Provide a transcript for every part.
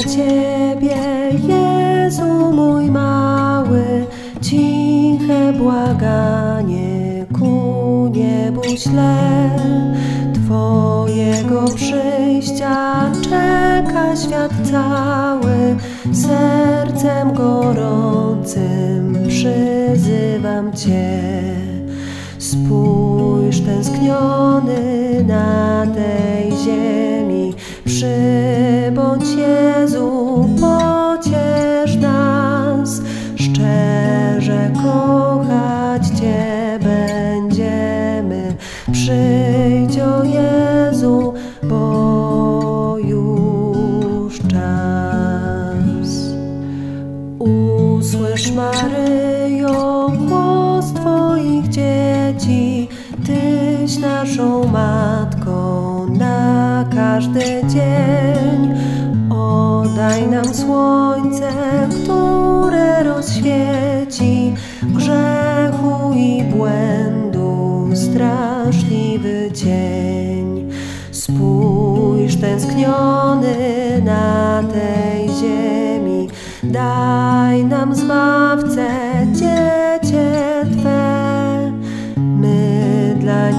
Ciebie, Jezu mój mały, ciche błaganie ku niebu ślę. Twojego przyjścia czeka świat cały, sercem gorącym przyzywam Cię. Spójrz tęskniony na tej ziemi, przybądź Jezu, pociesz nas, szczerze kochać Cię będziemy. Przyjdź, o Jezu, bo już czas. Usłysz, Maryjo, głos Twoich dzieci, Tyś naszą Matką na każdy dzień. Oddaj nam słońce, które rozświeci grzechu i błędu straszliwy cień. Spójrz tęskniony na tej ziemi, daj nam Zbawcę, Dziecię Twe. My dla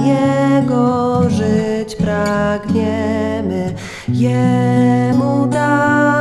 Niego żyć pragniemy, Jemu daj